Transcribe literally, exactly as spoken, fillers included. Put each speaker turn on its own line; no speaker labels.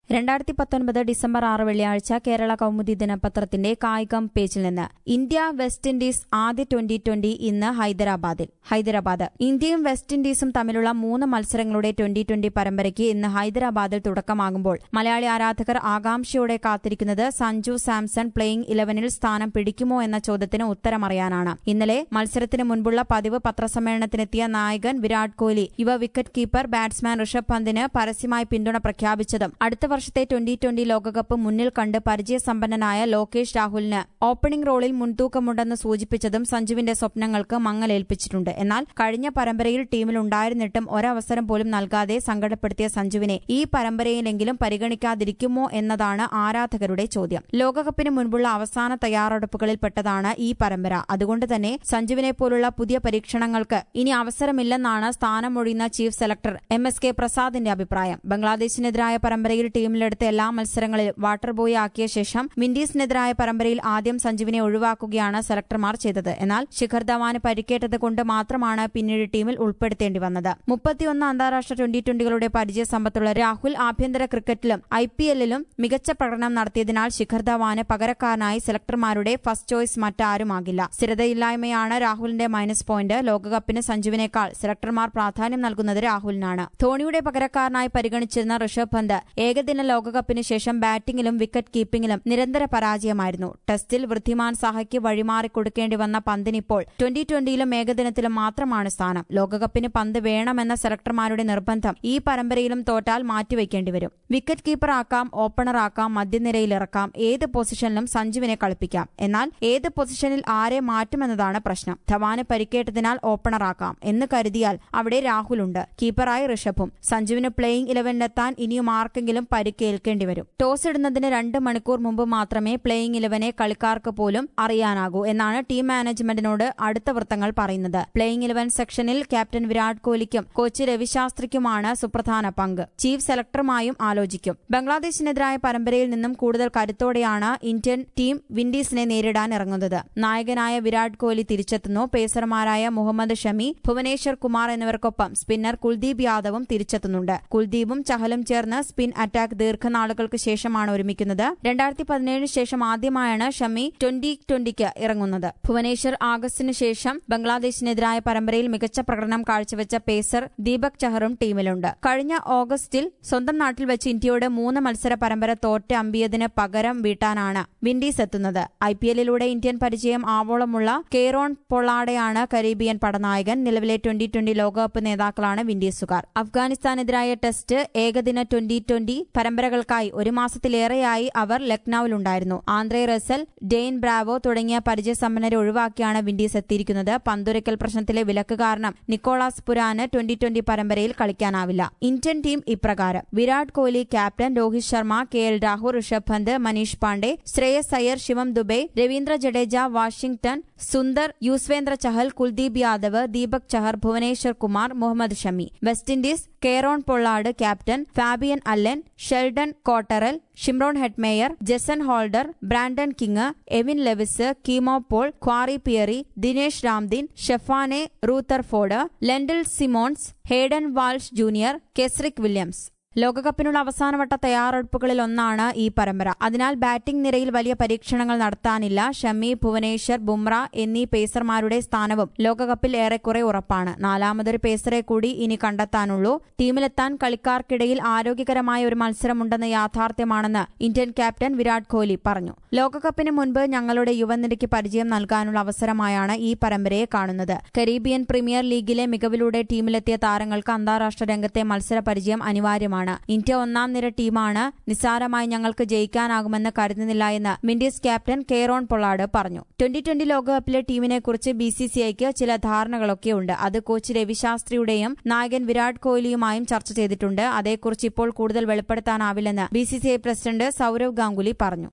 രണ്ടായിരത്തി പത്തൊൻപത് ഡിസംബർ ആറ് വെള്ളിയാഴ്ച കേരള കൗമുദി ദിനപത്രത്തിന്റെ കായികം പേജിൽ നിന്ന് ഇന്ത്യ വെസ്റ്റ് ഇൻഡീസ് ആദ്യ ട്വന്റി ട്വന്റി ഇന്ന് ഹൈദരാബാദിൽ ഹൈദരാബാദ് ഇന്ത്യയും വെസ്റ്റ് ഇൻഡീസും തമ്മിലുള്ള മൂന്ന് മത്സരങ്ങളുടെ ട്വന്റി ട്വന്റി പരമ്പരയ്ക്ക് ഇന്ന് ഹൈദരാബാദിൽ തുടക്കമാകുമ്പോൾ മലയാളി ആരാധകർ ആകാംക്ഷയോടെ കാത്തിരിക്കുന്നത് സഞ്ജു സാംസൺ പ്ലേയിംഗ് ഇലവനിൽ സ്ഥാനം പിടിക്കുമോ എന്ന ചോദ്യത്തിന് ഉത്തരമറിയാനാണ്. ഇന്നലെ മത്സരത്തിന് മുൻപുള്ള പതിവ് പത്രസമ്മേളനത്തിനെത്തിയ നായകൻ വിരാട് കോഹ്ലി യുവ വിക്കറ്റ് കീപ്പർ ബാറ്റ്സ്മാൻ ഋഷഭ് പന്തിന് പരസ്യമായി പിന്തുണ പ്രഖ്യാപിച്ചതും അടുത്ത വർഷത്തെ ട്വന്റി ട്വന്റി ലോകകപ്പ് മുന്നിൽ കണ്ട് പരിചയസമ്പന്നനായ ലോകേഷ് രാഹുലിന് ഓപ്പണിംഗ് റോളിൽ മുൻതൂക്കമുണ്ടെന്ന് സൂചിപ്പിച്ചതും സഞ്ജുവിന്റെ സ്വപ്നങ്ങൾക്ക് മങ്ങലേൽപ്പിച്ചിട്ടുണ്ട്. എന്നാൽ കഴിഞ്ഞ പരമ്പരയിൽ ടീമിലുണ്ടായിരുന്നിട്ടും ഒരവസരം പോലും നൽകാതെ സങ്കടപ്പെടുത്തിയ സഞ്ജുവിനെ ഈ പരമ്പരയിലെങ്കിലും പരിഗണിക്കാതിരിക്കുമോ എന്നതാണ് ആരാധകരുടെ ചോദ്യം. ലോകകപ്പിന് മുൻപുള്ള അവസാന തയ്യാറെടുപ്പുകളിൽപ്പെട്ടതാണ് ഈ പരമ്പര. അതുകൊണ്ട് തന്നെ സഞ്ജുവിനെ പോലുള്ള പുതിയ പരീക്ഷണങ്ങൾക്ക് ഇനി അവസരമില്ലെന്നാണ് സ്ഥാനമൊഴിയുന്ന chief selector M S K പ്രസാദിന്റെ അഭിപ്രായം. ബംഗ്ലാദേശിനെതിരായ പരമ്പരയിൽ ടീമിലെടുത്ത എല്ലാ മത്സരങ്ങളിലും വാട്ടർ ബോയ് ആക്കിയ ശേഷം വിൻഡീസിനെതിരായ പരമ്പരയിൽ ആദ്യം സഞ്ജുവിനെ ഒഴിവാക്കുകയാണ് സെലക്ടർമാർ ചെയ്തത്. എന്നാൽ ശിഖർ ധവാന് പരിക്കേറ്റത് കൊണ്ട് മാത്രമാണ് പിന്നീട് ടീമിൽ ഉൾപ്പെടുത്തേണ്ടി വന്നത്. മുപ്പത്തിയൊന്ന് അന്താരാഷ്ട്ര ട്വന്റി ട്വന്റികളുടെ പരിചയ സമ്പത്തുള്ള രാഹുൽ ആഭ്യന്തര ക്രിക്കറ്റിലും ഐ പി എല്ലിലും മികച്ച പ്രകടനം നടത്തിയതിനാൽ ശിഖർ ധവാന് പകരക്കാരനായി സെലക്ടർമാരുടെ ഫസ്റ്റ് ചോയ്സ് മറ്റാരുമാകില്ല. സ്ഥിരതയില്ലായ്മയാണ് രാഹുലിന്റെ മൈനസ് പോയിന്റ്. ലോകകപ്പിന് സഞ്ജുവിനേക്കാൾ സെലക്ടർമാർ പ്രാധാന്യം നൽകുന്നത് രാഹുലിനാണ്. ധോണിയുടെ പകരക്കാരനായി പരിഗണിച്ചിരുന്ന ഋഷഭ് പന്ത് ഏകദിന ലോകകപ്പിന് ശേഷം ബാറ്റിംഗിലും വിക്കറ്റ് കീപ്പിംഗിലും നിരന്തര പരാജയമായിരുന്നു. ടെസ്റ്റിൽ വൃദ്ധിമാൻ സാഹയ്ക്ക് വഴിമാറിക്കൊടുക്കേണ്ടി വന്ന പന്തിനിപ്പോൾ ട്വന്റി ട്വന്റിയിലും ഏകദിനത്തിലും മാത്രമാണ് സ്ഥാനം. ലോകകപ്പിന് പന്ത് വേണമെന്ന സെലക്ടർമാരുടെ നിർബന്ധം ഈ പരമ്പരയിലും തോറ്റാൽ മാറ്റിവെക്കേണ്ടിവരും. വിക്കറ്റ് കീപ്പറാക്കാം, ഓപ്പണറാക്കാം, മധ്യനിരയിലിറക്കാം, ഏത് പൊസിഷനിലും സഞ്ജുവിനെ കളിപ്പിക്കാം. എന്നാൽ ഏത് പൊസിഷനിൽ ആരെ മാറ്റുമെന്നതാണ് പ്രശ്നം. ധവാന് പരിക്കേറ്റതിനാൽ ഓപ്പണറാക്കാം എന്ന് കരുതിയാൽ അവിടെ രാഹുലുണ്ട്, കീപ്പറായി ഋഷഭും. സഞ്ജുവിന് പ്ലേയിംഗ് ഇലവനിലെത്താൻ ഇനിയും ആർക്കെങ്കിലും പരിക്കേൽക്കേണ്ടി വരും. ടോസ് ഇടുന്നതിന് രണ്ട് മണിക്കൂർ മുമ്പ് മാത്രമേ പ്ലേയിംഗ് ഇലവനെ കളിക്കാർക്ക് പോലും അറിയാനാകൂ എന്നാണ് ടീം മാനേജ്മെന്റിനോട് അടുത്ത വൃത്തങ്ങൾ പറയുന്നത്. പ്ലേയിംഗ് ഇലവൻ സെക്ഷനിൽ ക്യാപ്റ്റൻ വിരാട് കോഹ്ലിക്കും കോച്ച് രവിശാസ്ത്രിക്കുമാണ് സുപ്രധാന പങ്ക്. ചീഫ് സെലക്ടറുമായും ആലോചിക്കും. ബംഗ്ലാദേശിനെതിരായ പരമ്പരയിൽ നിന്നും കൂടുതൽ കരുത്തോടെയാണ് ഇന്ത്യൻ ടീം വിൻഡീസിനെ നേരിടാൻ ഇറങ്ങുന്നത്. നായകനായ വിരാട് കോഹ്ലി തിരിച്ചെത്തുന്നു. പേസർമാരായ മുഹമ്മദ് ഷമി, ഭുവനേശ്വർ കുമാർ എന്നിവർക്കൊപ്പം സ്പിന്നർ കുൽദീപ് യാദവും തിരിച്ചെത്തുന്നുണ്ട്. കുൽദീപും ചഹലും ചേർന്ന് സ്പിൻ അറ്റാക്ക് ദീർഘനാളുകൾക്ക് ശേഷമാണ് ഒരുമിക്കുന്നത്. രണ്ടായിരത്തി പതിനേഴിന് ശേഷം ആദ്യമായാണ് ഷമി ട്വന്റി ട്വന്റിക്ക് ഇറങ്ങുന്നത്. ഭുവനേശ്വർ ആഗസ്റ്റിന് ശേഷം ബംഗ്ലാദേശിനെതിരായ പരമ്പരയിൽ മികച്ച പ്രകടനം കാഴ്ചവെച്ച പേസർ ദീപക് ചഹറും ടീമിലുണ്ട്. കഴിഞ്ഞ ഓഗസ്റ്റിൽ സ്വന്തം നാട്ടിൽ വെച്ച് ഇന്ത്യയോട് മൂന്ന് മത്സര പരമ്പര തോറ്റ് അമ്പിയതിന് പകരം വീട്ടാനാണ് വിൻഡീസ് എത്തുന്നത്. ഐ പി എല്ലിലൂടെ ഇന്ത്യൻ പരിചയം ആവോളമുള്ള കെയ്റോൺ പൊള്ളാഡയാണ് കരീബിയൻ പടനായകൻ. നിലവിലെ ട്വന്റി ട്വന്റി ലോകകപ്പ് നേതാക്കളാണ് വിൻഡീസുകാർ. അഫ്ഗാനിസ്ഥാനെതിരായ ടെസ്റ്റ്, ഏകദിന ട്വന്റി ട്വന്റി പരമ്പരകൾക്കായി ഒരു മാസത്തിലേറെയായി അവർ ലക്നൌവിലുണ്ടായിരുന്നു. ആന്ദ്രേ റസൽ, ഡെയ്ൻ ബ്രാവോ തുടങ്ങിയ പരിചയസമ്പന്നരെ ഒഴിവാക്കിയാണ് വിൻഡീസ് എത്തിയിരിക്കുന്നത്. പന്തുരയ്ക്കൽ പ്രശ്നത്തിലെ വിലക്ക് കാരണം നിക്കോളാസ് പുരാന് ട്വന്റി ട്വന്റി പരമ്പരയിൽ കളിക്കാനാവില്ല. ഇന്ത്യൻ ടീം ഇപ്രകാരം: Virat Kohli captain, Rohit Sharma, K L Rahul, Rishabh Pant, Manish Pandey, Shreyas Iyer, Shivam Dube, Ravindra Jadeja, Washington Sundar, Yuzvendra Chahal, Kuldeep Yadav, Deepak Chahar, Bhuvneshwar Kumar, Mohammed Shami. West Indies Kieron Pollard captain, Fabian Allen, Sheldon Cottrell, Shimron Hetmyer, Jason Holder, Brandon King, Evin Lewis, Keemo Paul, Khary Pierre, Dinesh Ramdin, Sherfane Rutherford, Lendl Simmons, Hayden Walsh Junior, Kesrick Williams. ലോകകപ്പിനുള്ള അവസാനവട്ട തയ്യാറെടുപ്പുകളിൽ ഒന്നാണ് ഈ പരമ്പര. അതിനാൽ batting നിരയിൽ വലിയ പരീക്ഷണങ്ങൾ നടത്താനില്ല. ഷമി, ഭുവനേശ്വർ, ബുംറ എന്നീ പേസർമാരുടെ സ്ഥാനവും ലോകകപ്പിൽ ഏറെക്കുറെ ഉറപ്പാണ്. നാലാമതൊരു പേസറെ കൂടി ഇനി കണ്ടെത്താനുള്ളൂ. ടീമിലെത്താൻ കളിക്കാർക്കിടയിൽ ആരോഗ്യകരമായ ഒരു മത്സരമുണ്ടെന്ന് യാഥാർത്ഥ്യമാണെന്ന് ഇന്ത്യൻ ക്യാപ്റ്റൻ വിരാട് കോഹ്ലി പറഞ്ഞു. ലോകകപ്പിന് മുൻപ് ഞങ്ങളുടെ യുവനിരയ്ക്ക് പരിചയം നൽകാനുള്ള അവസരമായാണ് ഈ പരമ്പരയെ കാണുന്നത്. കരീബിയൻ പ്രീമിയർ ലീഗിലെ മികവിലൂടെ ടീമിലെത്തിയ താരങ്ങൾക്ക് അന്താരാഷ്ട്ര രംഗത്തെ മത്സര പരിചയം അനിവാര്യമാണ്. ഇന്ത്യ ഒന്നാം നിര ടീമാണ്. നിസ്സാരമായി ഞങ്ങൾക്ക് ജയിക്കാനാകുമെന്ന് കരുതുന്നില്ല എന്ന് വിൻഡീസ് ക്യാപ്റ്റൻ കെയ്റോൺ പൊള്ളാഡ് പറഞ്ഞു. ട്വന്റി ട്വന്റി ലോകകപ്പിലെ ടീമിനെക്കുറിച്ച് ബി സി സി ഐക്ക് ചില ധാരണകളൊക്കെയുണ്ട്. അത് കോച്ച് രവിശാസ്ത്രിയുടെയും നായകൻ വിരാട് കോഹ്ലിയുമായും ചർച്ച ചെയ്തിട്ടുണ്ട്. അതേക്കുറിച്ച് ഇപ്പോൾ കൂടുതൽ വെളിപ്പെടുത്താനാവില്ലെന്ന് B C C I president Sourav Ganguly പറഞ്ഞു.